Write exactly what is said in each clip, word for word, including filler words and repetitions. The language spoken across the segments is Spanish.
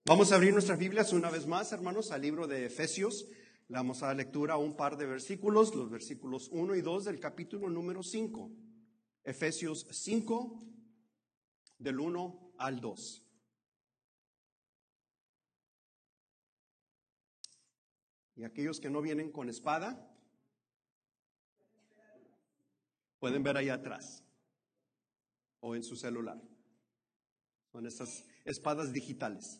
Vamos a abrir nuestras Biblias una vez más, hermanos, al libro de Efesios. Le vamos a dar lectura a un par de versículos, los versículos uno y dos del capítulo número cinco. Efesios cinco, del uno al dos. Y aquellos que no vienen con espada, pueden ver ahí atrás o en su celular. Son estas espadas digitales.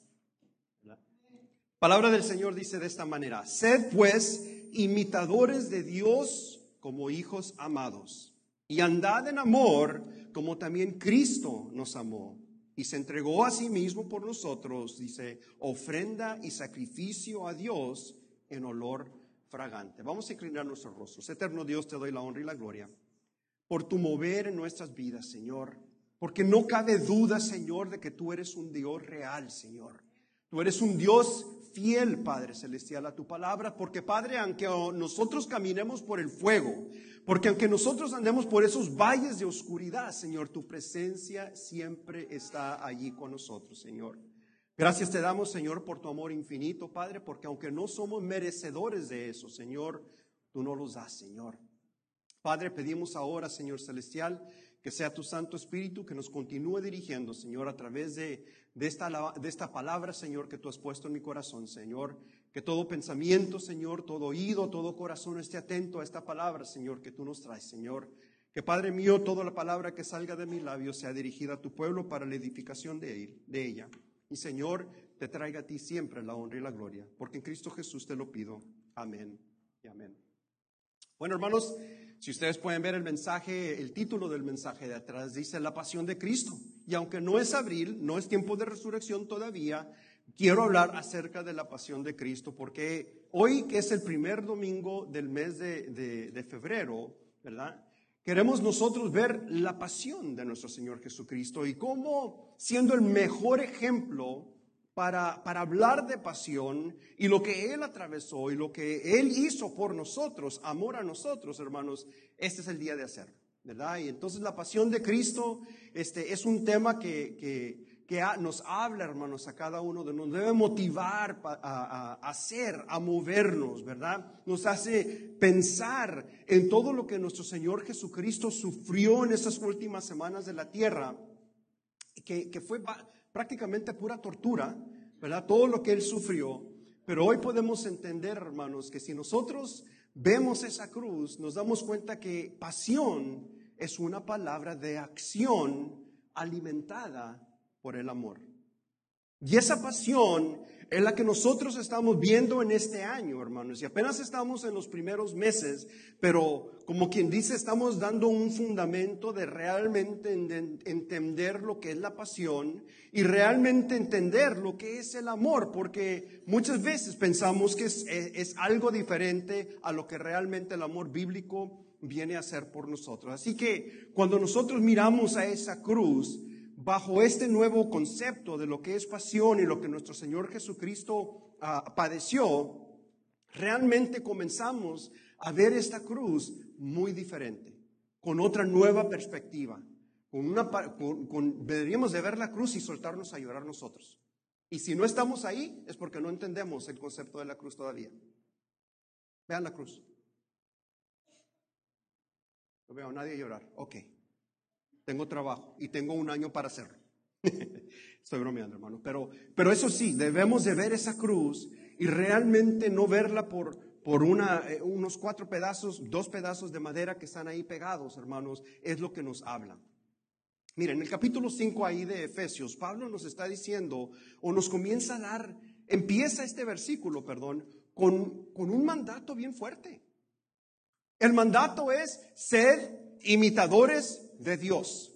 Palabra del Señor dice de esta manera: sed pues imitadores de Dios como hijos amados, y andad en amor como también Cristo nos amó y se entregó a sí mismo por nosotros, dice, ofrenda y sacrificio a Dios en olor fragante. Vamos a inclinar nuestros rostros. Eterno Dios, te doy la honra y la gloria por tu mover en nuestras vidas, Señor, porque no cabe duda, Señor, de que tú eres un Dios real, Señor. Tú eres un Dios fiel, Padre Celestial, a tu palabra, porque, Padre, aunque nosotros caminemos por el fuego, porque aunque nosotros andemos por esos valles de oscuridad, Señor, tu presencia siempre está allí con nosotros, Señor. Gracias te damos, Señor, por tu amor infinito, Padre, porque aunque no somos merecedores de eso, Señor, tú nos los das, Señor. Padre, pedimos ahora, Señor Celestial, que sea tu Santo Espíritu que nos continúe dirigiendo, Señor, a través de, de, esta, de esta palabra, Señor, que tú has puesto en mi corazón, Señor. Que todo pensamiento, Señor, todo oído, todo corazón esté atento a esta palabra, Señor, que tú nos traes, Señor. Que, Padre mío, toda la palabra que salga de mis labios sea dirigida a tu pueblo para la edificación de, él, de ella. Y, Señor, te traiga a ti siempre la honra y la gloria, porque en Cristo Jesús te lo pido. Amén y amén. Bueno, hermanos, si ustedes pueden ver el mensaje, el título del mensaje de atrás dice la pasión de Cristo. Y aunque no es abril, no es tiempo de resurrección todavía, quiero hablar acerca de la pasión de Cristo, porque hoy, que es el primer domingo del mes de, de, de febrero, ¿verdad? Queremos nosotros ver la pasión de nuestro Señor Jesucristo y cómo, siendo el mejor ejemplo Para, para hablar de pasión y lo que Él atravesó y lo que Él hizo por nosotros, amor a nosotros, hermanos, este es el día de hacerlo, ¿verdad? Y entonces la pasión de Cristo este, es un tema que, que, que a, nos habla, hermanos, a cada uno de nosotros, nos debe motivar a, a, a hacer, a movernos, ¿verdad? Nos hace pensar en todo lo que nuestro Señor Jesucristo sufrió en esas últimas semanas de la tierra, que, que fue prácticamente pura tortura, ¿verdad? Todo lo que Él sufrió. Pero hoy podemos entender, hermanos, que si nosotros vemos esa cruz, nos damos cuenta que pasión es una palabra de acción alimentada por el amor. Y esa pasión es la que nosotros estamos viendo en este año, hermanos. Y apenas estamos en los primeros meses, pero como quien dice, estamos dando un fundamento de realmente entender lo que es la pasión y realmente entender lo que es el amor, porque muchas veces pensamos que es, es algo diferente a lo que realmente el amor bíblico viene a hacer por nosotros. Así que cuando nosotros miramos a esa cruz, bajo este nuevo concepto de lo que es pasión y lo que nuestro Señor Jesucristo uh, padeció, realmente comenzamos a ver esta cruz muy diferente, con otra nueva perspectiva. Con una, con, con, deberíamos de ver la cruz y soltarnos a llorar nosotros. Y si no estamos ahí, es porque no entendemos el concepto de la cruz todavía. Vean la cruz. No veo a nadie llorar. Ok. Tengo trabajo y tengo un año para hacerlo. Estoy bromeando, hermano. Pero, pero eso sí, debemos de ver esa cruz y realmente no verla por, por una, eh, unos cuatro pedazos, dos pedazos de madera que están ahí pegados, hermanos. Es lo que nos habla. Miren, en el capítulo cinco ahí de Efesios, Pablo nos está diciendo, o nos comienza a dar, empieza este versículo, perdón, con, con un mandato bien fuerte. El mandato es ser imitadores de Dios.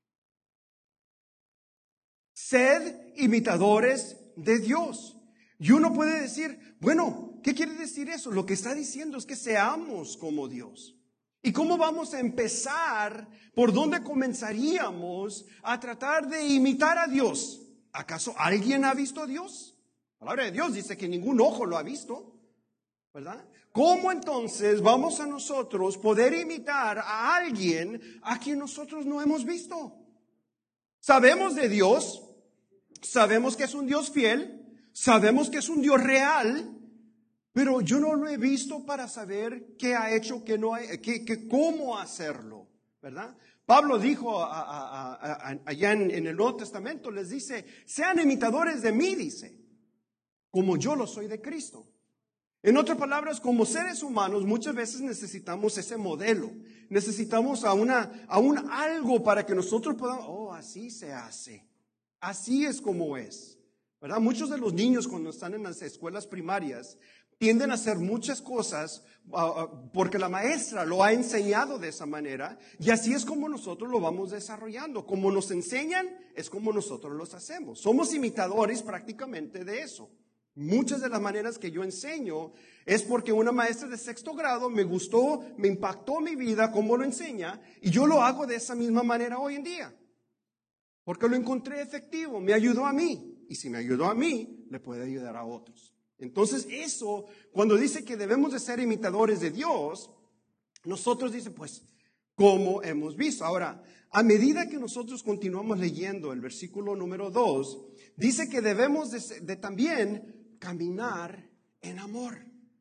Sed imitadores de Dios. Y uno puede decir, bueno, ¿qué quiere decir eso? Lo que está diciendo es que seamos como Dios. ¿Y cómo vamos a empezar? ¿Por dónde comenzaríamos a tratar de imitar a Dios? ¿Acaso alguien ha visto a Dios? La palabra de Dios dice que ningún ojo lo ha visto, ¿verdad? ¿Cómo entonces vamos a nosotros poder imitar a alguien a quien nosotros no hemos visto? Sabemos de Dios, sabemos que es un Dios fiel, Sabemos que es un Dios real, pero yo no lo he visto para saber qué ha hecho, qué no ha, qué, qué, cómo hacerlo, ¿verdad? Pablo dijo a, a, a, a, allá en, en el Nuevo Testamento, les dice, sean imitadores de mí, dice, como yo lo soy de Cristo. En otras palabras, como seres humanos, muchas veces necesitamos ese modelo. Necesitamos a, una, a un algo para que nosotros podamos, oh, así se hace. Así es como es, ¿verdad? Muchos de los niños cuando están en las escuelas primarias tienden a hacer muchas cosas uh, porque la maestra lo ha enseñado de esa manera y así es como nosotros lo vamos desarrollando. Como nos enseñan, es como nosotros los hacemos. Somos imitadores prácticamente de eso. Muchas de las maneras que yo enseño es porque una maestra de sexto grado me gustó, me impactó mi vida, cómo lo enseña, y yo lo hago de esa misma manera hoy en día. Porque lo encontré efectivo, me ayudó a mí, y si me ayudó a mí, le puede ayudar a otros. Entonces eso, cuando dice que debemos de ser imitadores de Dios, nosotros dice, pues, ¿cómo hemos visto? Ahora, a medida que nosotros continuamos leyendo el versículo número dos, dice que debemos de, de también caminar en amor.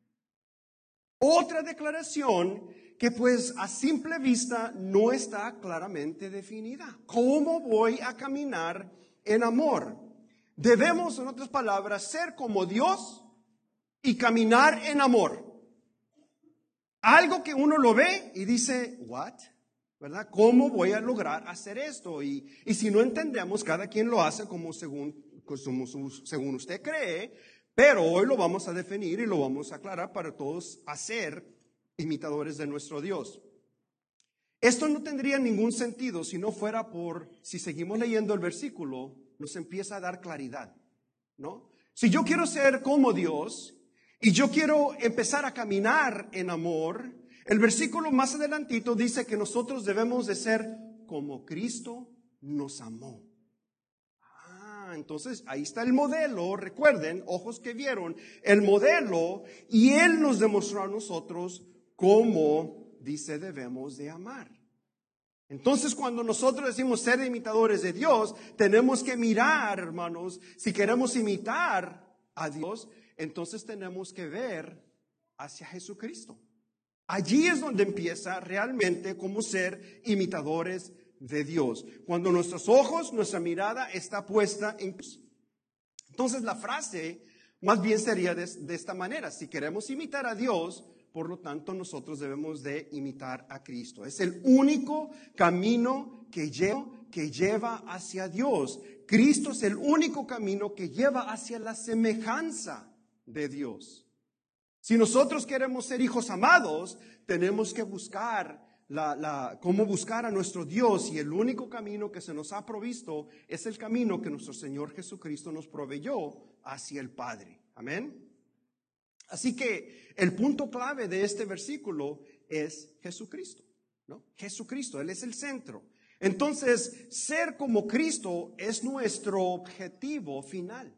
Otra declaración que pues a simple vista no está claramente definida. ¿Cómo voy a caminar en amor? Debemos, en otras palabras, ser como Dios y caminar en amor. Algo que uno lo ve y dice, ¿what? ¿Verdad? ¿Cómo voy a lograr hacer esto? Y, y si no entendemos, cada quien lo hace como según, como según usted cree, pero hoy lo vamos a definir y lo vamos a aclarar para todos hacer imitadores de nuestro Dios. Esto no tendría ningún sentido si no fuera por, si seguimos leyendo el versículo, nos empieza a dar claridad, ¿no? Si yo quiero ser como Dios y yo quiero empezar a caminar en amor, el versículo más adelantito dice que nosotros debemos de ser como Cristo nos amó. Ah, entonces ahí está el modelo, recuerden, ojos que vieron, el modelo, y Él nos demostró a nosotros cómo, dice, debemos de amar. Entonces, cuando nosotros decimos ser imitadores de Dios, tenemos que mirar, hermanos, si queremos imitar a Dios, entonces tenemos que ver hacia Jesucristo. Allí es donde empieza realmente como ser imitadores de Dios. Cuando nuestros ojos, nuestra mirada está puesta en Dios. Entonces, la frase más bien sería de, de esta manera: si queremos imitar a Dios, por lo tanto, nosotros debemos de imitar a Cristo. Es el único camino que lleva, que lleva hacia Dios. Cristo es el único camino que lleva hacia la semejanza de Dios. Si nosotros queremos ser hijos amados, tenemos que buscar la, la, cómo buscar a nuestro Dios, y el único camino que se nos ha provisto es el camino que nuestro Señor Jesucristo nos proveyó hacia el Padre. Amén. Así que el punto clave de este versículo es Jesucristo, ¿no? Jesucristo, Él es el centro. Entonces, ser como Cristo es nuestro objetivo final.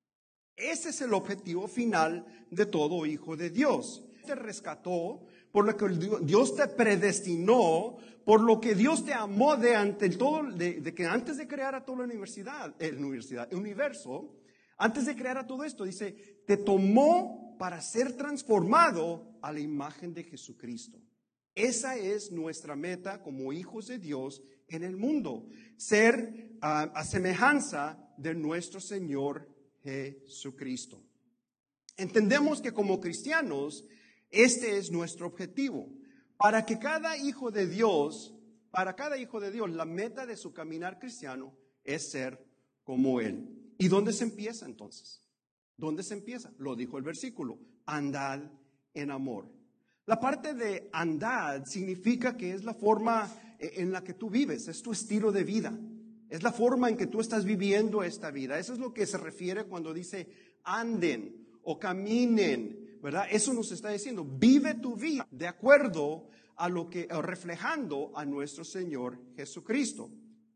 Ese es el objetivo final de todo hijo de Dios. Te rescató, por lo que Dios te predestinó, por lo que Dios te amó de ante todo, de, de que antes de crear a toda la universidad, el universidad, el universo, antes de crear a todo esto, dice, te tomó para ser transformado a la imagen de Jesucristo. Esa es nuestra meta como hijos de Dios en el mundo, ser uh, a semejanza de nuestro Señor Jesucristo. Entendemos que como cristianos, este es nuestro objetivo. Para que cada hijo de Dios, para cada hijo de Dios, la meta de su caminar cristiano es ser como Él. ¿Y dónde se empieza entonces? ¿Dónde se empieza? Lo dijo el versículo, andad en amor. La parte de andad significa que es la forma en la que tú vives, es tu estilo de vida, es la forma en que tú estás viviendo esta vida. Eso es lo que se refiere cuando dice anden o caminen, ¿verdad? Eso nos está diciendo, vive tu vida de acuerdo a lo que, reflejando a nuestro Señor Jesucristo.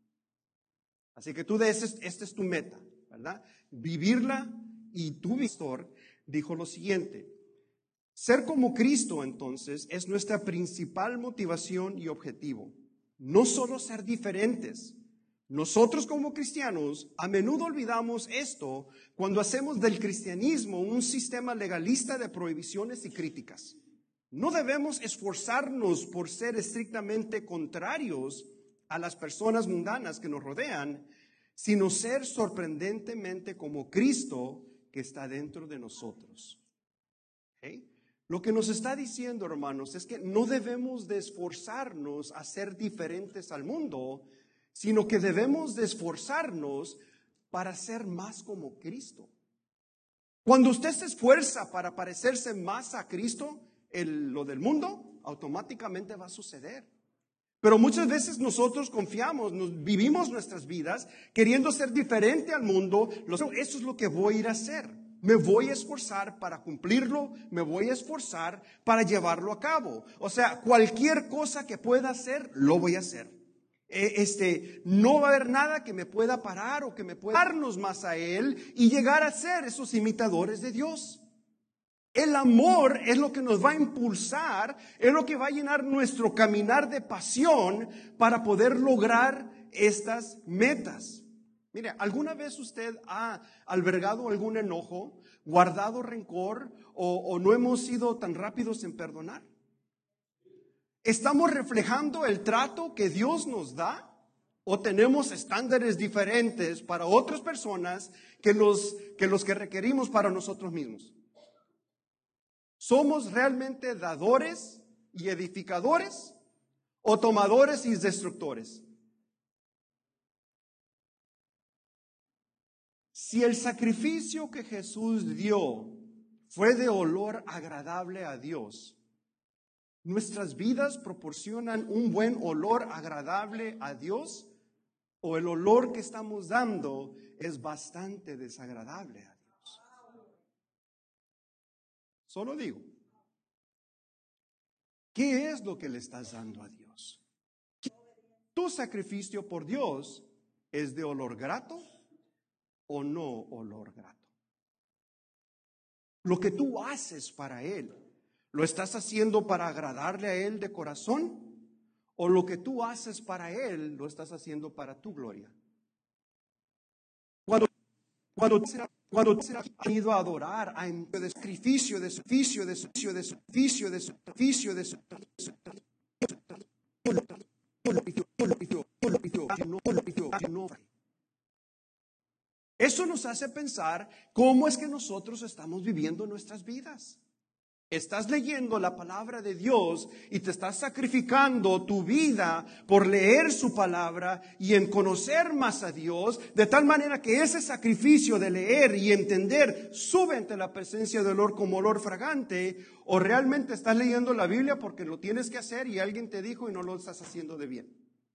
Así que tú dices, esta es tu meta, ¿verdad? Vivirla. Y tu pastor dijo lo siguiente: ser como Cristo entonces es nuestra principal motivación y objetivo. No solo ser diferentes, Nosotros como cristianos a menudo olvidamos esto cuando hacemos del cristianismo un sistema legalista de prohibiciones y críticas. No debemos esforzarnos por ser estrictamente contrarios a las personas mundanas que nos rodean, sino ser sorprendentemente como Cristo que está dentro de nosotros. ¿Okay? Lo que nos está diciendo, hermanos, es que no debemos de esforzarnos a ser diferentes al mundo, sino que debemos de esforzarnos para ser más como Cristo. Cuando usted se esfuerza para parecerse más a Cristo, el, lo del mundo automáticamente va a suceder. Pero muchas veces nosotros confiamos, nos, vivimos nuestras vidas queriendo ser diferente al mundo. Eso es lo que voy a ir a hacer. Me voy a esforzar para cumplirlo, me voy a esforzar para llevarlo a cabo. O sea, cualquier cosa que pueda hacer, lo voy a hacer. Este, no va a haber nada que me pueda parar o que me pueda darnos más a Él y llegar a ser esos imitadores de Dios. El amor es lo que nos va a impulsar, es lo que va a llenar nuestro caminar de pasión para poder lograr estas metas. Mire, ¿alguna vez usted ha albergado algún enojo, guardado rencor o, o no hemos sido tan rápidos en perdonar? ¿Estamos reflejando el trato que Dios nos da o tenemos estándares diferentes para otras personas que los que, los que requerimos para nosotros mismos? ¿Somos realmente dadores y edificadores o tomadores y destructores? Si el sacrificio que Jesús dio fue de olor agradable a Dios, ¿nuestras vidas proporcionan un buen olor agradable a Dios? ¿O el olor que estamos dando es bastante desagradable a Dios? Solo digo, ¿qué es lo que le estás dando a Dios? ¿Tu sacrificio por Dios es de olor grato o no olor grato? Lo que tú haces para Él, ¿lo estás haciendo para agradarle a Él de corazón? ¿O lo que tú haces para Él, lo estás haciendo para tu gloria? Cuando, cuando, cuando te has ido a adorar a de sacrificio, de sacrificio, de sacrificio, de sacrificio, de sacrificio, de sacrificio, eso nos hace pensar cómo es que nosotros estamos viviendo nuestras vidas. Estás leyendo la palabra de Dios y te estás sacrificando tu vida por leer su palabra y en conocer más a Dios, de tal manera que ese sacrificio de leer y entender sube ante la presencia del olor como olor fragante, o realmente estás leyendo la Biblia porque lo tienes que hacer y alguien te dijo y no lo estás haciendo de bien.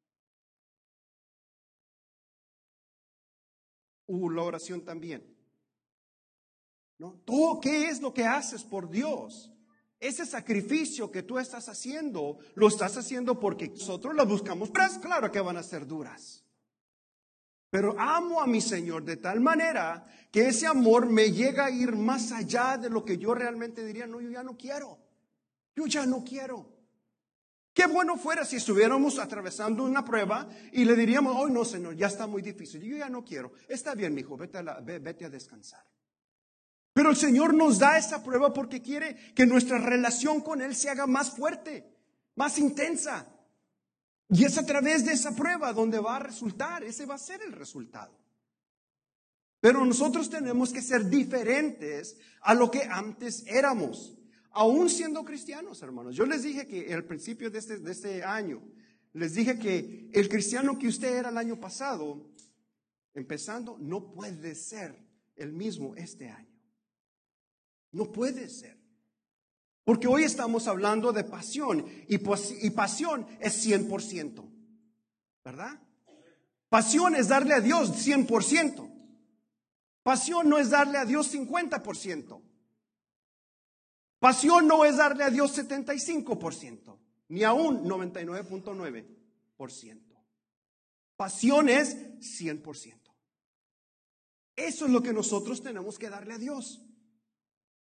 Uh, la oración también. ¿No? ¿Tú qué es lo que haces por Dios? Ese sacrificio que tú estás haciendo, lo estás haciendo porque nosotros lo buscamos. Pero es claro que van a ser duras. Pero amo a mi Señor de tal manera que ese amor me llega a ir más allá de lo que yo realmente diría. No, yo ya no quiero. Yo ya no quiero. Qué bueno fuera si estuviéramos atravesando una prueba y le diríamos, oh no, Señor, ya está muy difícil. Yo ya no quiero. Está bien, mijo, vete a, la, vete a descansar. Pero el Señor nos da esa prueba porque quiere que nuestra relación con Él se haga más fuerte, más intensa. Y es a través de esa prueba donde va a resultar, ese va a ser el resultado. Pero nosotros tenemos que ser diferentes a lo que antes éramos, aún siendo cristianos, hermanos. Yo les dije que al principio de este, de este año, les dije que el cristiano que usted era el año pasado, empezando, no puede ser el mismo este año. No puede ser. Porque hoy estamos hablando de pasión y, y pasión es cien por ciento. ¿Verdad? Pasión es darle a Dios cien por ciento. Pasión no es darle a Dios cincuenta por ciento. Pasión no es darle a Dios setenta y cinco por ciento, ni aún noventa y nueve punto nueve por ciento. Pasión es cien por ciento. Eso es lo que nosotros tenemos que darle a Dios.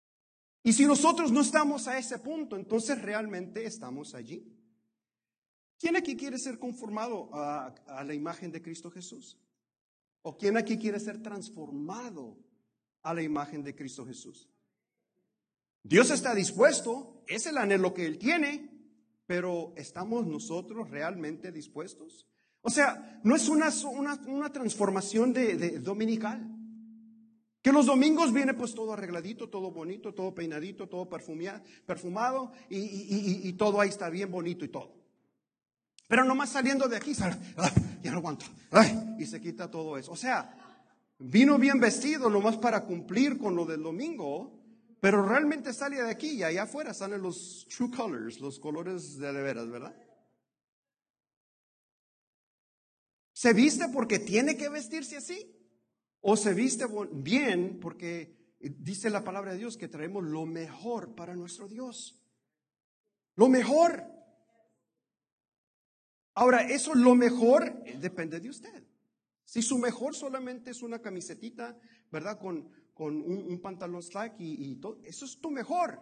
Y si nosotros no estamos a ese punto, entonces realmente estamos allí. ¿Quién aquí quiere ser conformado a, a la imagen de Cristo Jesús? ¿O quién aquí quiere ser transformado a la imagen de Cristo Jesús? Dios está dispuesto, es el anhelo que Él tiene, pero ¿estamos nosotros realmente dispuestos? O sea, no es una, una, una transformación de, de dominical. Que los domingos viene pues todo arregladito, todo bonito, todo peinadito, todo perfumia, perfumado y, y, y, y todo ahí está bien bonito y todo. Pero nomás saliendo de aquí, sale, ay, ya no aguanto, ay, y se quita todo eso. O sea, vino bien vestido nomás para cumplir con lo del domingo, pero realmente sale de aquí y allá afuera salen los true colors, los colores de de veras, ¿verdad? ¿Se viste porque tiene que vestirse así? ¿O se viste bien porque dice la palabra de Dios que traemos lo mejor para nuestro Dios? Lo mejor. Ahora, eso lo mejor depende de usted. Si su mejor solamente es una camisetita, ¿verdad? Con, con un, un pantalón slack y, y todo, eso es tu mejor.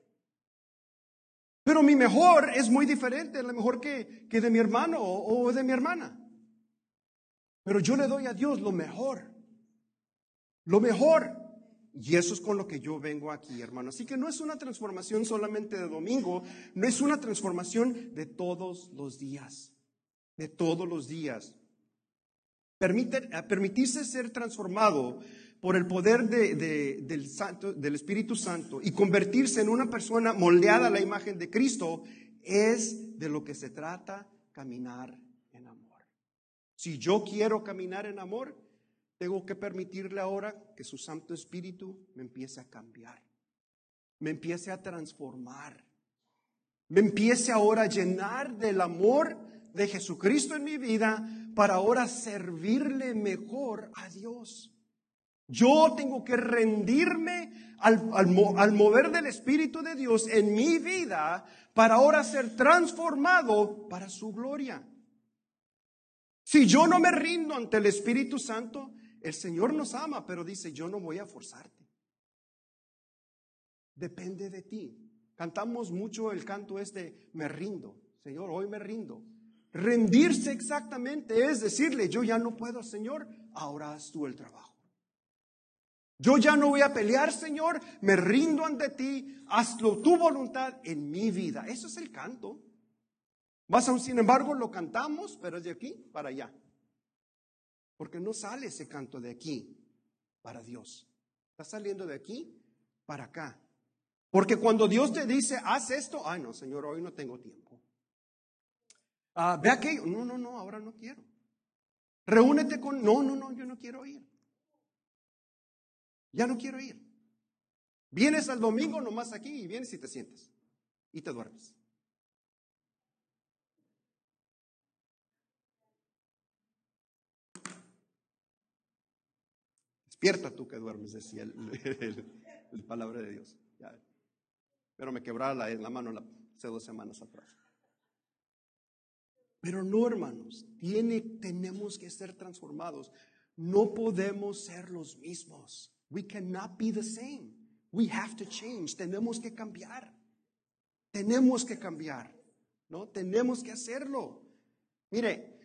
Pero mi mejor es muy diferente, es la mejor que, que de mi hermano o, o de mi hermana. Pero yo le doy a Dios lo mejor. Lo mejor. Y eso es con lo que yo vengo aquí, hermano. Así que no es una transformación solamente de domingo, no es una transformación de todos los días. De todos los días. Permite, permitirse ser transformado por el poder de, de, del, Santo, del Espíritu Santo y convertirse en una persona moldeada a la imagen de Cristo es de lo que se trata caminar en amor. Si yo quiero caminar en amor, tengo que permitirle ahora que su Santo Espíritu me empiece a cambiar, me empiece a transformar, me empiece ahora a llenar del amor de Jesucristo en mi vida para ahora servirle mejor a Dios. Yo tengo que rendirme al, al, al mover del Espíritu de Dios en mi vida para ahora ser transformado para su gloria. Si yo no me rindo ante el Espíritu Santo, el Señor nos ama, pero dice, yo no voy a forzarte. Depende de ti. Cantamos mucho el canto este, me rindo. Señor, hoy me rindo. Rendirse exactamente es decirle, yo ya no puedo, Señor, ahora haz tú el trabajo. Yo ya no voy a pelear, Señor, me rindo ante ti, hazlo tu voluntad en mi vida. Eso es el canto. Más aún, sin embargo, lo cantamos, pero es de aquí para allá. Porque no sale ese canto de aquí para Dios. Está saliendo de aquí para acá. Porque cuando Dios te dice, haz esto, ay no, Señor, hoy no tengo tiempo. Ah, ve aquello, no, no, no, ahora no quiero. Reúnete con, no, no, no, yo no quiero ir. Ya no quiero ir. Vienes al domingo nomás aquí y vienes y te sientas y te duermes. Despierta tú que duermes, decía el, el, el, el palabra de Dios. Ya. Pero me quebraba la, la mano la, hace dos semanas atrás. Pero no, hermanos, tiene, tenemos que ser transformados. No podemos ser los mismos. We cannot be the same. We have to change. Tenemos que cambiar. Tenemos que cambiar. ¿No? Tenemos que hacerlo. Mire,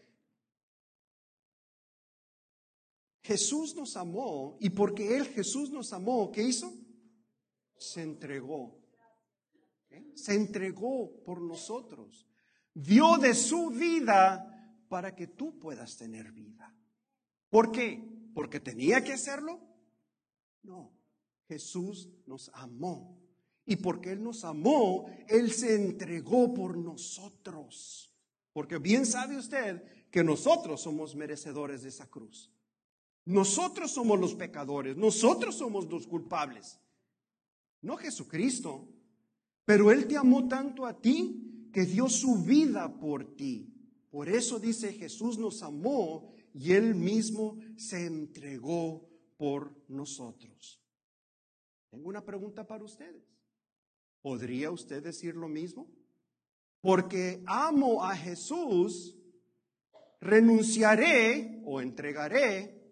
Jesús nos amó y porque Él, Jesús nos amó, ¿qué hizo? Se entregó. ¿Eh? Se entregó por nosotros. Dio de su vida para que tú puedas tener vida. ¿Por qué? ¿Porque tenía que hacerlo? No, Jesús nos amó. Y porque Él nos amó, Él se entregó por nosotros. Porque bien sabe usted que nosotros somos merecedores de esa cruz. Nosotros somos los pecadores, nosotros somos los culpables. No Jesucristo, pero Él te amó tanto a ti que dio su vida por ti. Por eso dice, Jesús nos amó y Él mismo se entregó por nosotros. Tengo una pregunta para ustedes. ¿Podría usted decir lo mismo? Porque amo a Jesús, renunciaré o entregaré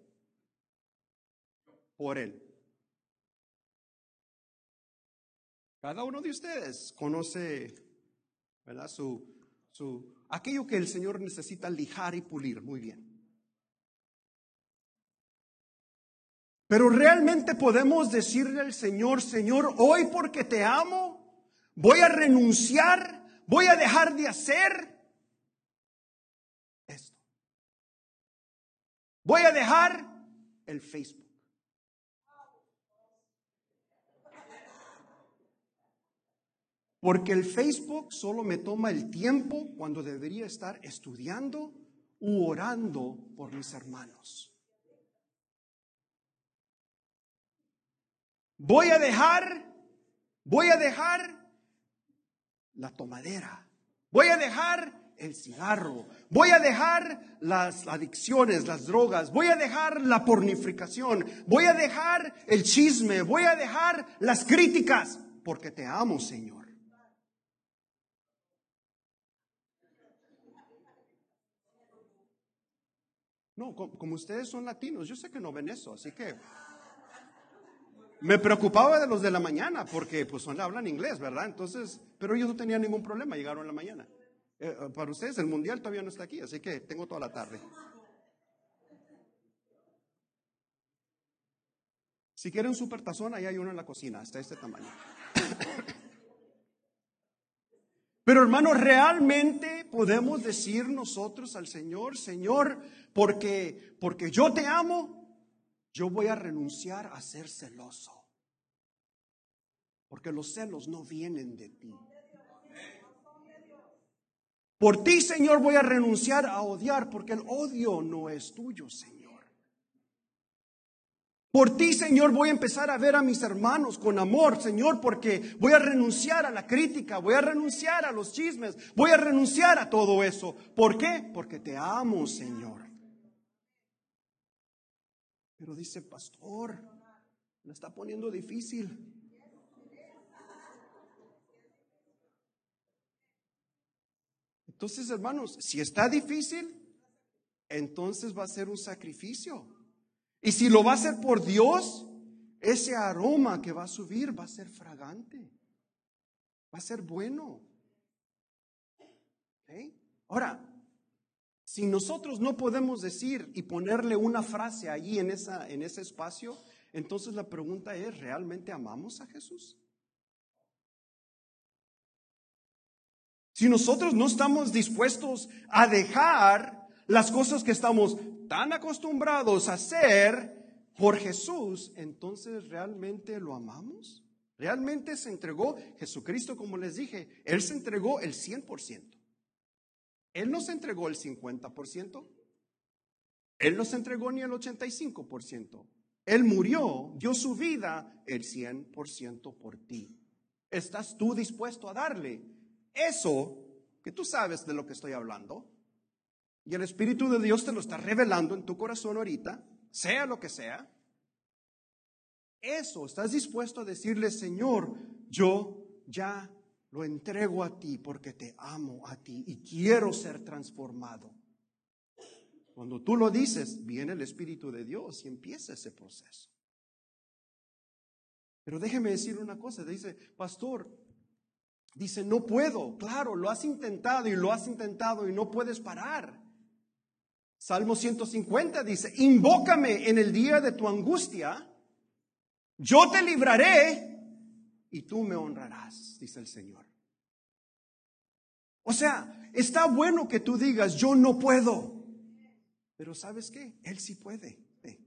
por Él. Cada uno de ustedes conoce, ¿verdad? Su, Su, aquello que el Señor necesita lijar y pulir, muy bien. Pero realmente podemos decirle al Señor, Señor, hoy porque te amo, voy a renunciar, voy a dejar de hacer esto. Voy a dejar el Facebook. Porque el Facebook solo me toma el tiempo cuando debería estar estudiando u orando por mis hermanos. Voy a dejar, voy a dejar la tomadera. Voy a dejar el cigarro. Voy a dejar las adicciones, las drogas. Voy a dejar la pornificación. Voy a dejar el chisme. Voy a dejar las críticas. Porque te amo, Señor. No, como ustedes son latinos, yo sé que no ven eso, así que me preocupaba de los de la mañana, porque pues son, hablan inglés, ¿verdad? Entonces, pero ellos no tenían ningún problema, llegaron en la mañana. Eh, para ustedes el mundial todavía no está aquí, así que tengo toda la tarde. Si quieren un super tazón, ahí hay uno en la cocina, hasta este tamaño. Pero hermanos, realmente podemos decir nosotros al Señor, Señor, porque, porque yo te amo, yo voy a renunciar a ser celoso. Porque los celos no vienen de ti. Por ti, Señor, voy a renunciar a odiar, porque el odio no es tuyo, Señor. Por ti, Señor, voy a empezar a ver a mis hermanos con amor, Señor, porque voy a renunciar a la crítica, voy a renunciar a los chismes, voy a renunciar a todo eso. ¿Por qué? Porque te amo, Señor. Pero dice, pastor, me está poniendo difícil. Entonces, hermanos, si está difícil, entonces va a ser un sacrificio. Y si lo va a hacer por Dios, ese aroma que va a subir va a ser fragante. Va a ser bueno. ¿Okay? Ahora, si nosotros no podemos decir y ponerle una frase allí en, esa, en ese espacio, entonces la pregunta es, ¿realmente amamos a Jesús? Si nosotros no estamos dispuestos a dejar las cosas que estamos tan acostumbrados a hacer por Jesús, entonces ¿realmente lo amamos? ¿Realmente se entregó? Jesucristo, como les dije, Él se entregó el cien por ciento. Él no se entregó el cincuenta por ciento. Él no se entregó ni el ochenta y cinco por ciento. Él murió, dio su vida el cien por ciento por ti. ¿Estás tú dispuesto a darle eso que tú sabes de lo que estoy hablando? Y el Espíritu de Dios te lo está revelando en tu corazón ahorita, sea lo que sea. Eso, ¿estás dispuesto a decirle, Señor, yo ya lo entrego a ti porque te amo a ti y quiero ser transformado? Cuando tú lo dices, viene el Espíritu de Dios y empieza ese proceso. Pero déjeme decir una cosa, dice, pastor, dice, no puedo. Claro, lo has intentado y lo has intentado y no puedes parar. Salmo ciento cincuenta dice, invócame en el día de tu angustia, yo te libraré y tú me honrarás, dice el Señor. O sea, está bueno que tú digas, yo no puedo, pero ¿sabes qué? Él sí puede.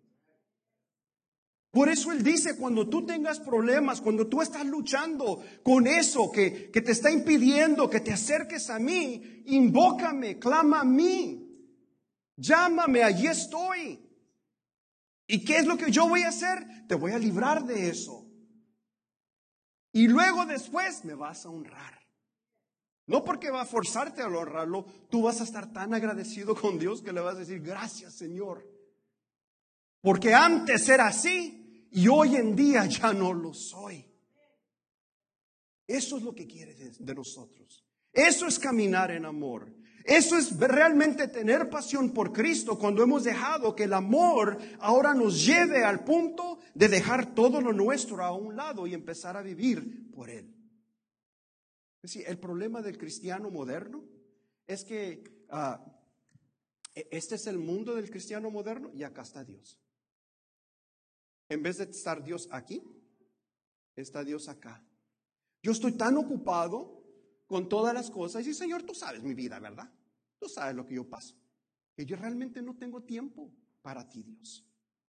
Por eso Él dice, cuando tú tengas problemas, cuando tú estás luchando con eso que, que te está impidiendo que te acerques a mí, invócame, clama a mí. Llámame, allí estoy. ¿Y qué es lo que yo voy a hacer? Te voy a librar de eso. Y luego después me vas a honrar. No porque va a forzarte a honrarlo, tú vas a estar tan agradecido con Dios que le vas a decir, gracias, Señor. Porque antes era así y hoy en día ya no lo soy. Eso es lo que quiere de, de nosotros. Eso es caminar en amor. Eso es realmente tener pasión por Cristo cuando hemos dejado que el amor ahora nos lleve al punto de dejar todo lo nuestro a un lado y empezar a vivir por Él. Es decir, el problema del cristiano moderno es que uh, este es el mundo del cristiano moderno y acá está Dios. En vez de estar Dios aquí, está Dios acá. Yo estoy tan ocupado con todas las cosas y Señor, tú sabes mi vida, ¿verdad? Tú sabes lo que yo paso. Que yo realmente no tengo tiempo para ti, Dios.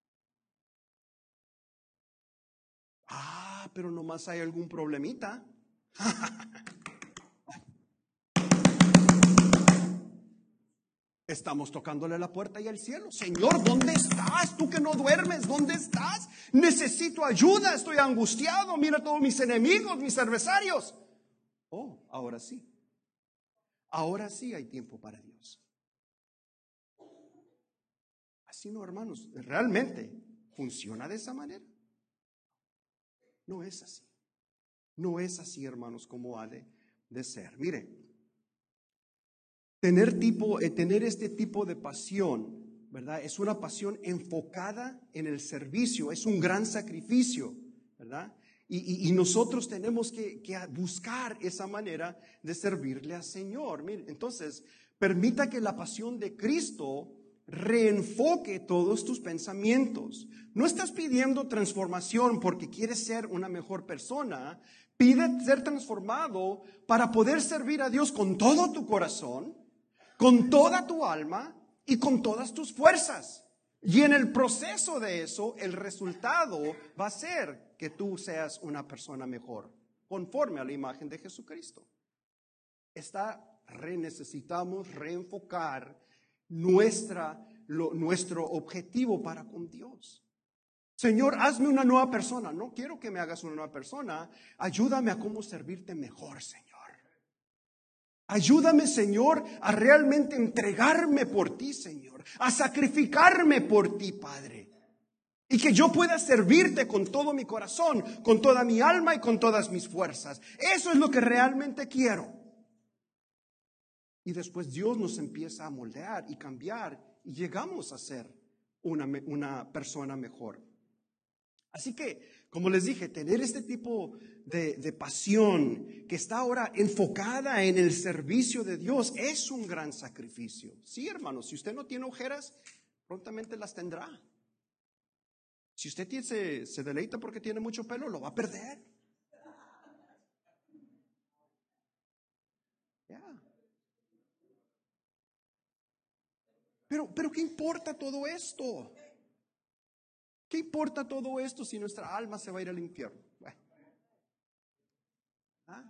Ah, pero nomás hay algún problemita. Estamos tocándole la puerta y al cielo. Señor, ¿dónde estás? Tú que no duermes, ¿dónde estás? Necesito ayuda, estoy angustiado. Mira todos mis enemigos, mis adversarios. Oh, ahora sí. Ahora sí hay tiempo para Dios. Así no, hermanos. ¿Realmente funciona de esa manera? No es así. No es así, hermanos, como ha de, de ser. Mire, tener, tipo, eh, tener este tipo de pasión, ¿verdad? Es una pasión enfocada en el servicio, es un gran sacrificio, ¿verdad? Y, y, y nosotros tenemos que, que buscar esa manera de servirle al Señor. Mire, entonces, permita que la pasión de Cristo reenfoque todos tus pensamientos. No estás pidiendo transformación porque quieres ser una mejor persona. Pide ser transformado para poder servir a Dios con todo tu corazón, con toda tu alma y con todas tus fuerzas. Y en el proceso de eso, el resultado va a ser que tú seas una persona mejor, conforme a la imagen de Jesucristo. Está, re, necesitamos reenfocar nuestra, lo, nuestro objetivo para con Dios. Señor, hazme una nueva persona. No quiero que me hagas una nueva persona. Ayúdame a cómo servirte mejor, Señor. Ayúdame, Señor, a realmente entregarme por ti, Señor. A sacrificarme por ti, Padre. Y que yo pueda servirte con todo mi corazón, con toda mi alma y con todas mis fuerzas. Eso es lo que realmente quiero. Y después Dios nos empieza a moldear y cambiar y llegamos a ser una, una persona mejor. Así que, como les dije, tener este tipo de, de pasión que está ahora enfocada en el servicio de Dios es un gran sacrificio. Sí, hermanos, si usted no tiene ojeras, prontamente las tendrá. Si usted tiene, se, se deleita porque tiene mucho pelo, lo va a perder. Yeah. Pero, pero ¿qué importa todo esto? ¿Qué importa todo esto si nuestra alma se va a ir al infierno? Bueno. ¿Ah?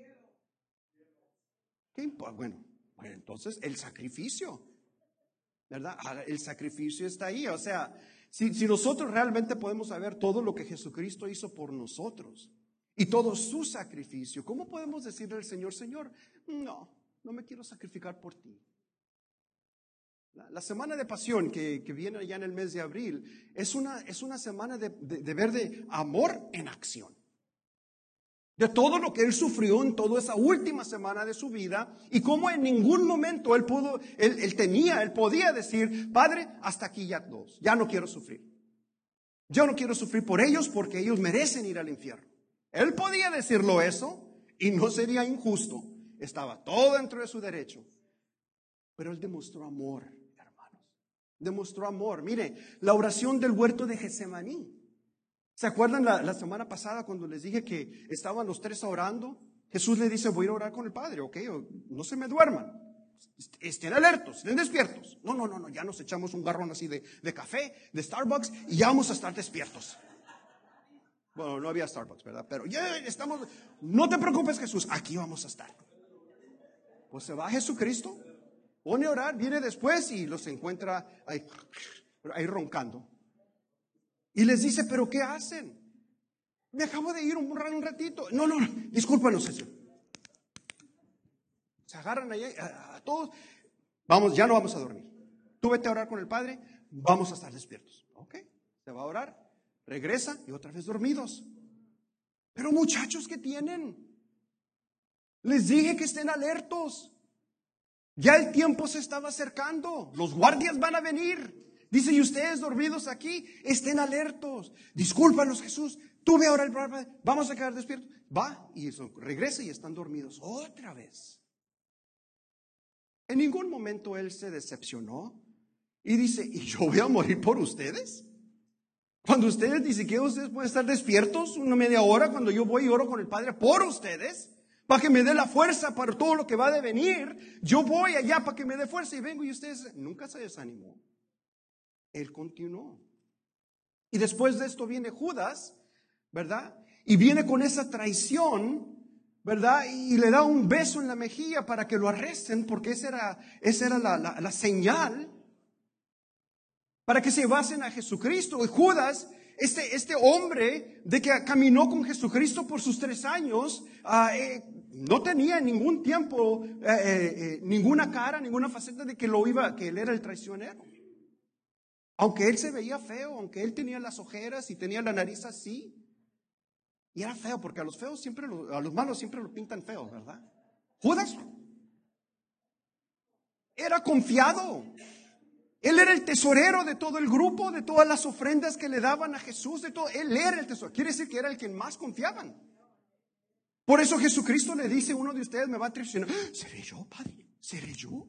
¿Qué importa? Bueno, bueno, entonces el sacrificio, ¿verdad? El sacrificio está ahí. O sea, si, si nosotros realmente podemos saber todo lo que Jesucristo hizo por nosotros y todo su sacrificio, ¿cómo podemos decirle al Señor, Señor, no, no me quiero sacrificar por ti? La, la semana de pasión que, que viene ya en el mes de abril es una, es una semana de, de, de ver de amor en acción. De todo lo que él sufrió en toda esa última semana de su vida y cómo en ningún momento él pudo, él, él tenía, él podía decir, Padre, hasta aquí ya dos, ya no quiero sufrir. Yo no quiero sufrir por ellos porque ellos merecen ir al infierno. Él podía decirlo eso y no sería injusto. Estaba todo dentro de su derecho. Pero él demostró amor, hermanos. Demostró amor. Mire, la oración del huerto de Getsemaní. ¿Se acuerdan la, la semana pasada cuando les dije que estaban los tres orando? Jesús le dice, voy a ir a orar con el Padre, ok, no se me duerman. Estén alertos, estén despiertos. No, no, no, no, ya nos echamos un garrón así de, de café, de Starbucks y ya vamos a estar despiertos. Bueno, no había Starbucks, ¿verdad? Pero ya estamos, no te preocupes, Jesús, aquí vamos a estar. Pues se va Jesucristo, pone a orar, viene después y los encuentra ahí, ahí roncando. Y les dice, ¿pero qué hacen? Me acabo de ir un, un ratito. No, no, no, discúlpanos, Señor. Se agarran allá a, a todos. Vamos, ya no vamos a dormir. Tú vete a orar con el Padre, vamos a estar despiertos. Ok, se va a orar, regresa y otra vez dormidos. Pero muchachos, ¿qué tienen? Les dije que estén alertos. Ya el tiempo se estaba acercando. Los guardias van a venir. Dice, y ustedes dormidos aquí, estén alertos. Discúlpanos, Jesús. Tú ve ahora el Padre, vamos a quedar despiertos. Va y eso, regresa y están dormidos otra vez. En ningún momento él se decepcionó y dice, ¿y yo voy a morir por ustedes? Cuando ustedes ni siquiera ustedes pueden estar despiertos una media hora cuando yo voy y oro con el Padre por ustedes, para que me dé la fuerza para todo lo que va a venir. Yo voy allá para que me dé fuerza y vengo y ustedes, nunca se desanimó. Él continuó. Y después de esto viene Judas, ¿verdad? Y viene con esa traición, ¿verdad? Y le da un beso en la mejilla para que lo arresten, porque esa era, esa era la, la, la señal para que se basen a Jesucristo. Y Judas, este, este hombre de que caminó con Jesucristo por sus tres años, uh, eh, no tenía ningún tiempo, eh, eh, ninguna cara, ninguna faceta de que lo iba, que él era el traicionero. Aunque él se veía feo, aunque él tenía las ojeras y tenía la nariz así, y era feo, porque a los feos siempre, lo, a los malos siempre lo pintan feo, ¿verdad? Judas era confiado. Él era el tesorero de todo el grupo, de todas las ofrendas que le daban a Jesús, de todo. Él era el tesorero. Quiere decir que era el que más confiaban. Por eso Jesucristo le dice, uno de ustedes me va a traicionar. ¿Seré yo, Padre? ¿Seré yo?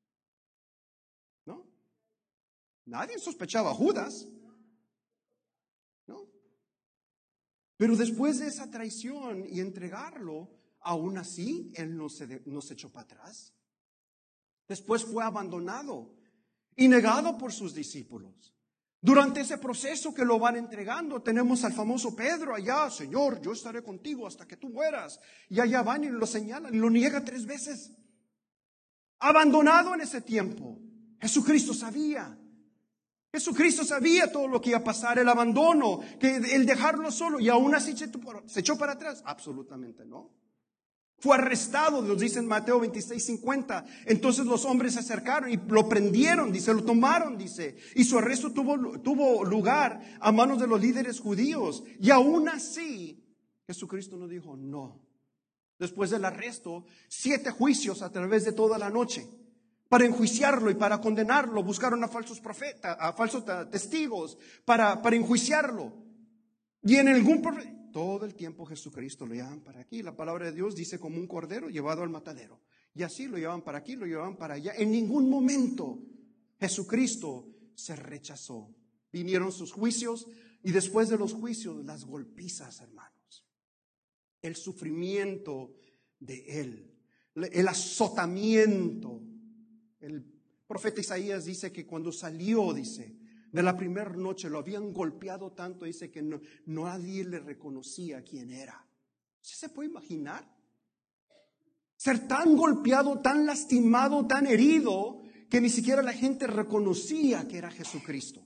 ¿No? Nadie sospechaba a Judas. ¿No? Pero después de esa traición y entregarlo, aún así, él no se, no se echó para atrás. Después fue abandonado y negado por sus discípulos. Durante ese proceso que lo van entregando, tenemos al famoso Pedro allá, Señor, yo estaré contigo hasta que tú mueras. Y allá van y lo señalan y lo niega tres veces. Abandonado en ese tiempo. Jesucristo sabía. Jesucristo sabía todo lo que iba a pasar, el abandono, que el dejarlo solo, y aún así se echó para atrás. Absolutamente no. Fue arrestado, nos dice en Mateo veintiséis cincuenta. Entonces los hombres se acercaron y lo prendieron, dice, lo tomaron, dice. Y su arresto tuvo, tuvo lugar a manos de los líderes judíos. Y aún así, Jesucristo no dijo no. Después del arresto, siete juicios a través de toda la noche. Para enjuiciarlo y para condenarlo, buscaron a falsos profetas, a falsos testigos, para, para enjuiciarlo. Y en algún profeta, todo el tiempo Jesucristo lo llevaban para aquí. La palabra de Dios dice como un cordero llevado al matadero. Y así lo llevaban para aquí, lo llevaban para allá. En ningún momento Jesucristo se rechazó. Vinieron sus juicios y después de los juicios, las golpizas, hermanos. El sufrimiento de Él, el azotamiento. El profeta Isaías dice que cuando salió, dice, de la primera noche lo habían golpeado tanto, dice que no, nadie le reconocía quién era. ¿Usted se puede imaginar? Ser tan golpeado, tan lastimado, tan herido, que ni siquiera la gente reconocía que era Jesucristo.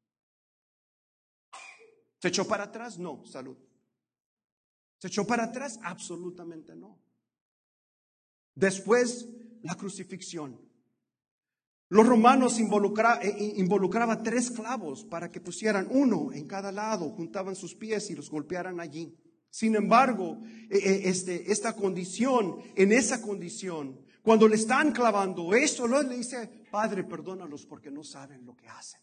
¿Se echó para atrás? No, salud. ¿Se echó para atrás? Absolutamente no. Después, la crucifixión. Los romanos involucra, eh, involucraban tres clavos para que pusieran uno en cada lado, juntaban sus pies y los golpearan allí. Sin embargo, eh, este, esta condición, en esa condición, cuando le están clavando, eso lo le dice, Padre, perdónalos porque no saben lo que hacen.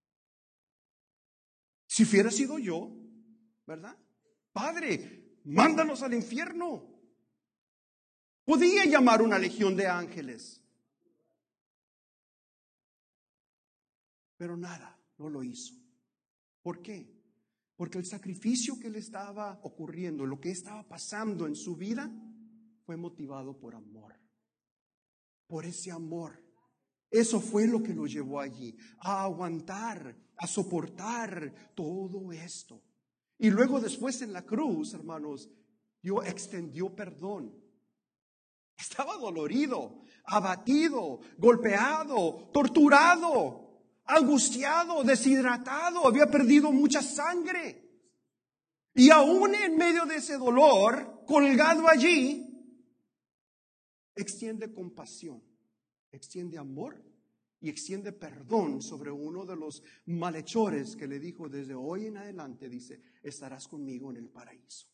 Si hubiera sido yo, ¿verdad? Padre, mándalos al infierno. Podía llamar una legión de ángeles. Pero nada, no lo hizo. ¿Por qué? Porque el sacrificio que le estaba ocurriendo, lo que estaba pasando en su vida, fue motivado por amor. Por ese amor. Eso fue lo que lo llevó allí, a aguantar, a soportar todo esto. Y luego después en la cruz, hermanos, Dios extendió perdón. Estaba dolorido, abatido, golpeado, torturado, angustiado, deshidratado, había perdido mucha sangre. Y aún en medio de ese dolor, colgado allí, extiende compasión, extiende amor y extiende perdón sobre uno de los malhechores que le dijo, desde hoy en adelante, dice, estarás conmigo en el paraíso.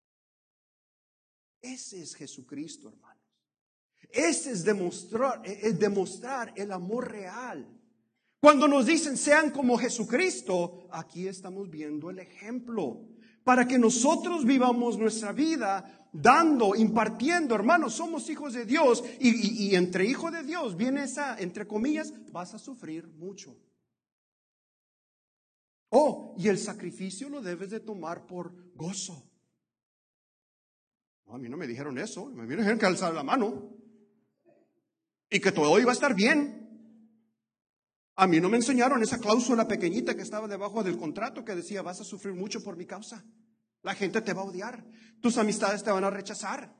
Ese es Jesucristo, hermanos. Ese es demostrar, es demostrar el amor real. Cuando nos dicen sean como Jesucristo, aquí estamos viendo el ejemplo para que nosotros vivamos nuestra vida dando, impartiendo. Hermanos, somos hijos de Dios y, y, y entre hijos de Dios viene esa, entre comillas, vas a sufrir mucho. Oh, y el sacrificio lo debes de tomar por gozo. No, a mí no me dijeron eso, me dijeron que alzar la mano y que todo iba a estar bien. A mí no me enseñaron esa cláusula pequeñita que estaba debajo del contrato que decía, vas a sufrir mucho por mi causa. La gente te va a odiar, tus amistades te van a rechazar.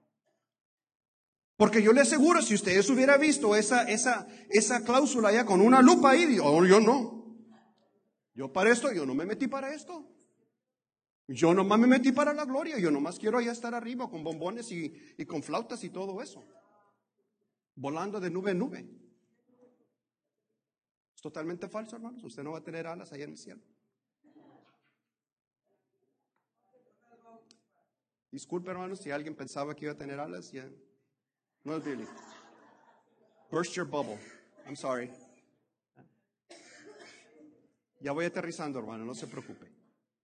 Porque yo le aseguro, si ustedes hubieran visto esa, esa, esa cláusula ya con una lupa ahí, oh, yo no. Yo para esto, yo no me metí para esto. Yo nomás me metí para la gloria. Yo nomás quiero allá estar arriba con bombones y, y con flautas y todo eso. Volando de nube en nube. Es totalmente falso, hermanos. Usted no va a tener alas allá en el cielo. Disculpe, hermanos, si alguien pensaba que iba a tener alas, ya. No es bíblico. Burst your bubble. I'm sorry. Ya voy aterrizando, hermano, no se preocupe.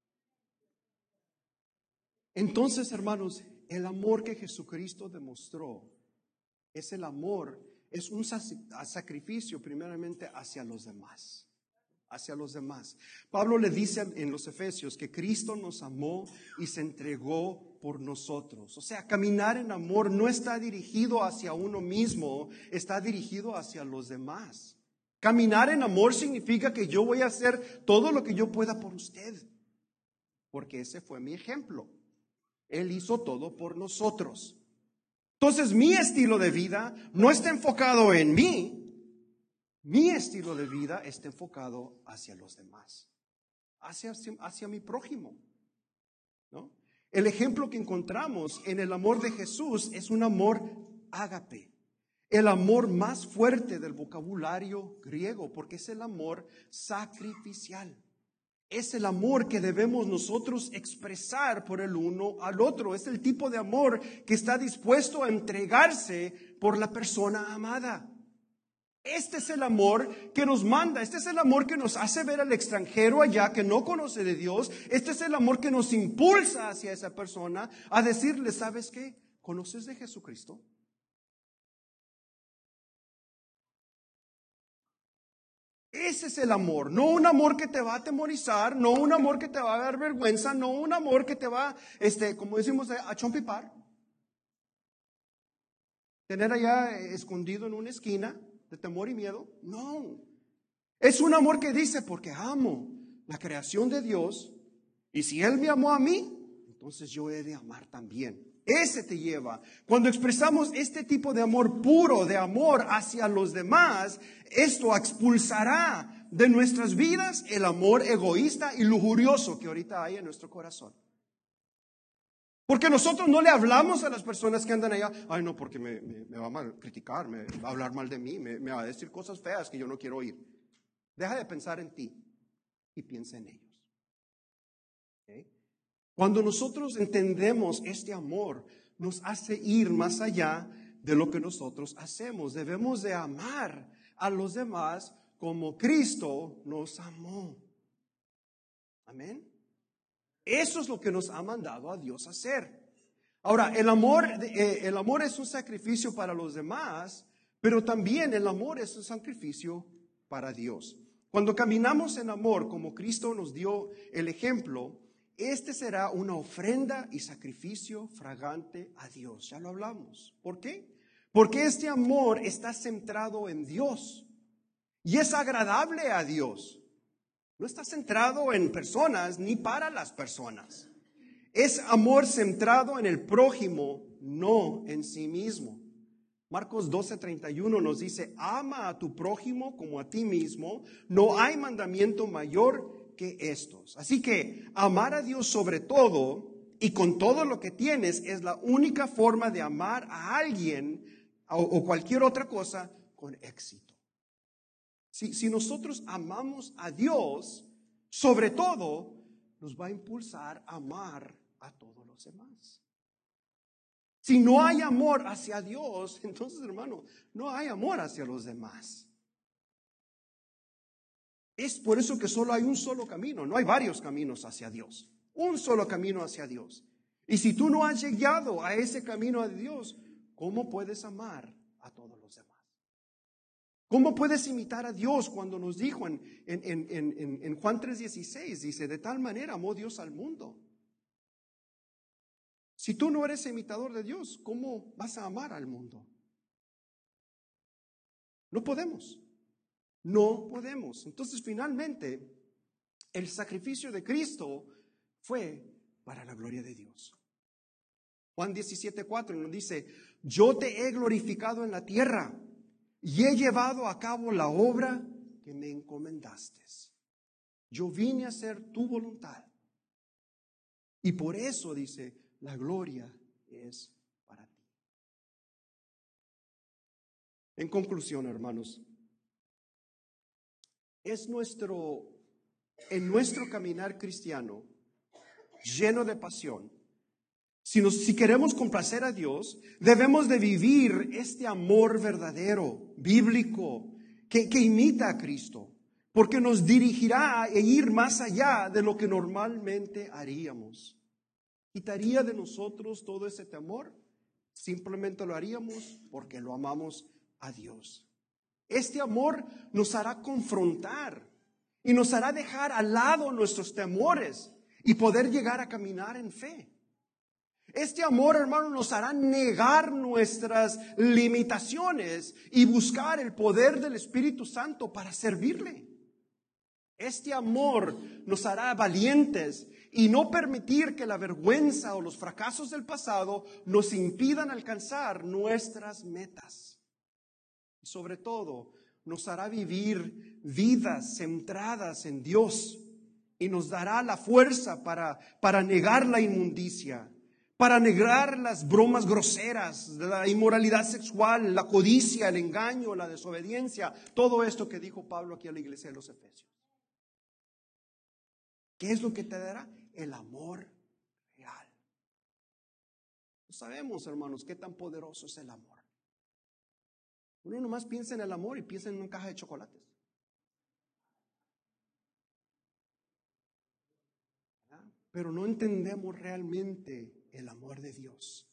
Entonces, hermanos, el amor que Jesucristo demostró es el amor, es un sacrificio primeramente hacia los demás, hacia los demás. Pablo le dice en los Efesios que Cristo nos amó y se entregó por nosotros. O sea, caminar en amor no está dirigido hacia uno mismo, está dirigido hacia los demás. Caminar en amor significa que yo voy a hacer todo lo que yo pueda por usted, porque ese fue mi ejemplo. Él hizo todo por nosotros. Entonces mi estilo de vida no está enfocado en mí. Mi estilo de vida está enfocado hacia los demás, hacia, hacia mi prójimo, ¿no? El ejemplo que encontramos en el amor de Jesús es un amor ágape, el amor más fuerte del vocabulario griego, porque es el amor sacrificial. Es el amor que debemos nosotros expresar por el uno al otro. Es el tipo de amor que está dispuesto a entregarse por la persona amada. Este es el amor que nos manda. Este es el amor que nos hace ver al extranjero allá que no conoce de Dios. Este es el amor que nos impulsa hacia esa persona a decirle, ¿sabes qué? ¿Conoces de Jesucristo? Ese es el amor, no un amor que te va a atemorizar, no un amor que te va a dar vergüenza, no un amor que te va, este, como decimos, a chompipar. Tener allá escondido en una esquina de temor y miedo. No, es un amor que dice, porque amo la creación de Dios y si Él me amó a mí, entonces yo he de amar también. Ese te lleva. Cuando expresamos este tipo de amor puro, de amor hacia los demás, esto expulsará de nuestras vidas el amor egoísta y lujurioso que ahorita hay en nuestro corazón. Porque nosotros no le hablamos a las personas que andan allá, ay no, porque me, me, me va a mal criticar, me va a hablar mal de mí, me, me va a decir cosas feas que yo no quiero oír. Deja de pensar en ti y piensa en ellos. ¿Okay? Cuando nosotros entendemos este amor, nos hace ir más allá de lo que nosotros hacemos. Debemos de amar a los demás como Cristo nos amó. Amén. Eso es lo que nos ha mandado a Dios hacer. Ahora, el amor, eh, el amor es un sacrificio para los demás, pero también el amor es un sacrificio para Dios. Cuando caminamos en amor, como Cristo nos dio el ejemplo, este será una ofrenda y sacrificio fragante a Dios. Ya lo hablamos. ¿Por qué? Porque este amor está centrado en Dios y es agradable a Dios. No está centrado en personas ni para las personas. Es amor centrado en el prójimo, no en sí mismo. Marcos doce treinta y uno nos dice, ama a tu prójimo como a ti mismo. No hay mandamiento mayor que estos. Así que amar a Dios sobre todo y con todo lo que tienes es la única forma de amar a alguien o, o cualquier otra cosa con éxito. Si, si nosotros amamos a Dios, sobre todo, nos va a impulsar a amar a todos los demás. Si no hay amor hacia Dios, entonces, hermano, no hay amor hacia los demás. Es por eso que solo hay un solo camino, no hay varios caminos hacia Dios. Un solo camino hacia Dios. Y si tú no has llegado a ese camino de Dios, ¿cómo puedes amar a todos los demás? ¿Cómo puedes imitar a Dios cuando nos dijo en, en, en, en, en Juan tres dieciséis, dice, de tal manera amó Dios al mundo? Si tú no eres imitador de Dios, ¿cómo vas a amar al mundo? No podemos. No podemos. Entonces, finalmente, el sacrificio de Cristo fue para la gloria de Dios. Juan diecisiete cuatro nos dice, yo te he glorificado en la tierra y he llevado a cabo la obra que me encomendaste. Yo vine a hacer tu voluntad. Y por eso, dice, la gloria es para ti. En conclusión, hermanos, es nuestro, en nuestro caminar cristiano, lleno de pasión, si, nos, si queremos complacer a Dios, debemos de vivir este amor verdadero, bíblico, que, que imita a Cristo, porque nos dirigirá a ir más allá de lo que normalmente haríamos. ¿Quitaría de nosotros todo ese temor? Simplemente lo haríamos porque lo amamos a Dios. Este amor nos hará confrontar y nos hará dejar al lado nuestros temores y poder llegar a caminar en fe. Este amor, hermano, nos hará negar nuestras limitaciones y buscar el poder del Espíritu Santo para servirle. Este amor nos hará valientes y no permitir que la vergüenza o los fracasos del pasado nos impidan alcanzar nuestras metas. Y sobre todo, nos hará vivir vidas centradas en Dios y nos dará la fuerza para, para negar la inmundicia, para negar las bromas groseras, la inmoralidad sexual, la codicia, el engaño, la desobediencia, todo esto que dijo Pablo aquí a la iglesia de los Efesios. ¿Qué es lo que te dará? El amor real. No sabemos, hermanos, qué tan poderoso es el amor. Uno nomás piensa en el amor y piensa en una caja de chocolates. ¿Verdad? Pero no entendemos realmente el amor de Dios.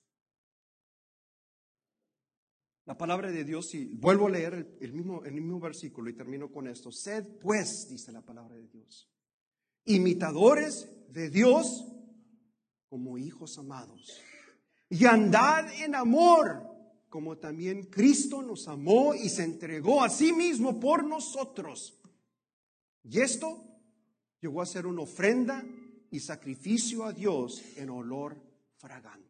La palabra de Dios, y vuelvo a leer el, el, mismo, el mismo versículo y termino con esto. Sed pues, dice la palabra de Dios, imitadores de Dios como hijos amados, y andad en amor, como también Cristo nos amó y se entregó a sí mismo por nosotros. Y esto llegó a ser una ofrenda y sacrificio a Dios en olor fragante.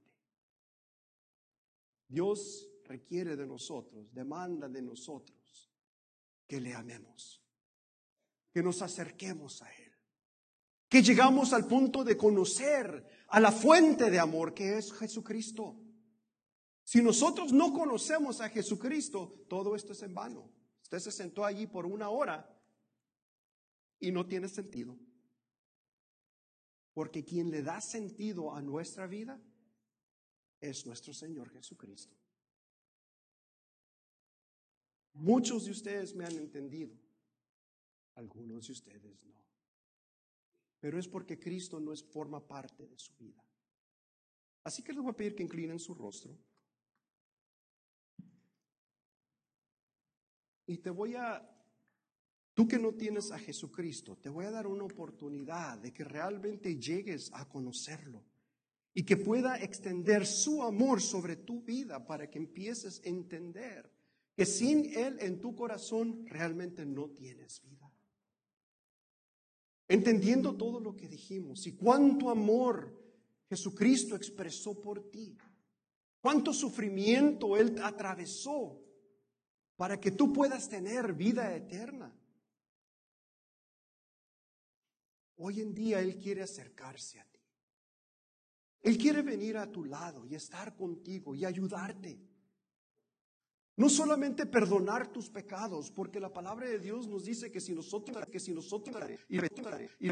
Dios requiere de nosotros, demanda de nosotros que le amemos, que nos acerquemos a Él, que llegamos al punto de conocer a la fuente de amor que es Jesucristo. Si nosotros no conocemos a Jesucristo, todo esto es en vano. Usted se sentó allí por una hora y no tiene sentido. Porque quien le da sentido a nuestra vida es nuestro Señor Jesucristo. Muchos de ustedes me han entendido, algunos de ustedes no. Pero es porque Cristo no es, forma parte de su vida. Así que les voy a pedir que inclinen su rostro. Y te voy a, tú que no tienes a Jesucristo, te voy a dar una oportunidad de que realmente llegues a conocerlo y que pueda extender su amor sobre tu vida para que empieces a entender que sin Él en tu corazón realmente no tienes vida. Entendiendo todo lo que dijimos y cuánto amor Jesucristo expresó por ti, cuánto sufrimiento Él atravesó para que tú puedas tener vida eterna. Hoy en día Él quiere acercarse a ti. Él quiere venir a tu lado y estar contigo y ayudarte. No solamente perdonar tus pecados, porque la palabra de Dios nos dice que si nosotros, que si nosotros, y y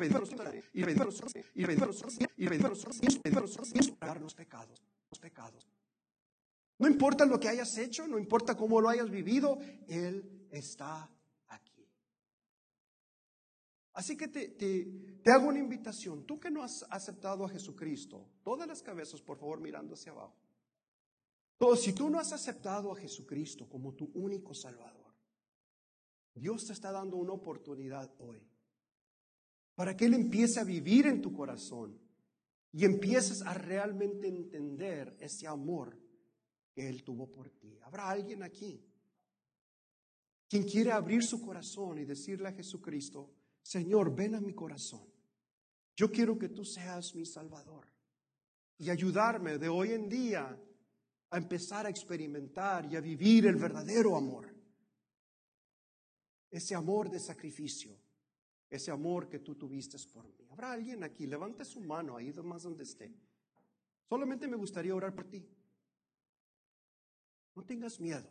los pecados, los pecados. No importa lo que hayas hecho, no importa cómo lo hayas vivido, Él está aquí. Así que te, te, te hago una invitación. Tú que no has aceptado a Jesucristo, todas las cabezas, por favor, mirando hacia abajo. Todo, si tú no has aceptado a Jesucristo como tu único Salvador, Dios te está dando una oportunidad hoy para que Él empiece a vivir en tu corazón y empieces a realmente entender ese amor que Él tuvo por ti. ¿Habrá alguien aquí quien quiere abrir su corazón y decirle a Jesucristo: Señor, ven a mi corazón, yo quiero que tú seas mi Salvador, y ayudarme de hoy en día a empezar a experimentar y a vivir el verdadero amor, ese amor de sacrificio, ese amor que tú tuviste por mí? ¿Habrá alguien aquí? Levante su mano ahí más donde esté. Solamente me gustaría orar por ti. No tengas miedo.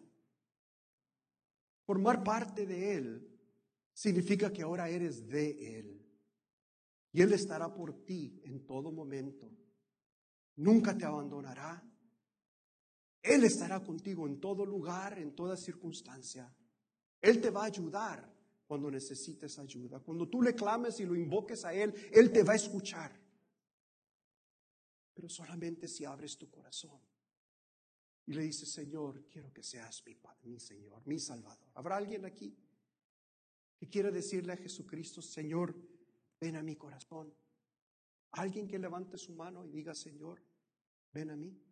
Formar parte de Él significa que ahora eres de Él. Y Él estará por ti en todo momento. Nunca te abandonará. Él estará contigo en todo lugar, en toda circunstancia. Él te va a ayudar cuando necesites ayuda. Cuando tú le clames y lo invoques a Él, Él te va a escuchar. Pero solamente si abres tu corazón y le dices: Señor, quiero que seas mi Padre, mi Señor, mi Salvador. ¿Habrá alguien aquí que quiera decirle a Jesucristo: Señor, ven a mi corazón? Alguien que levante su mano y diga: Señor, ven a mí.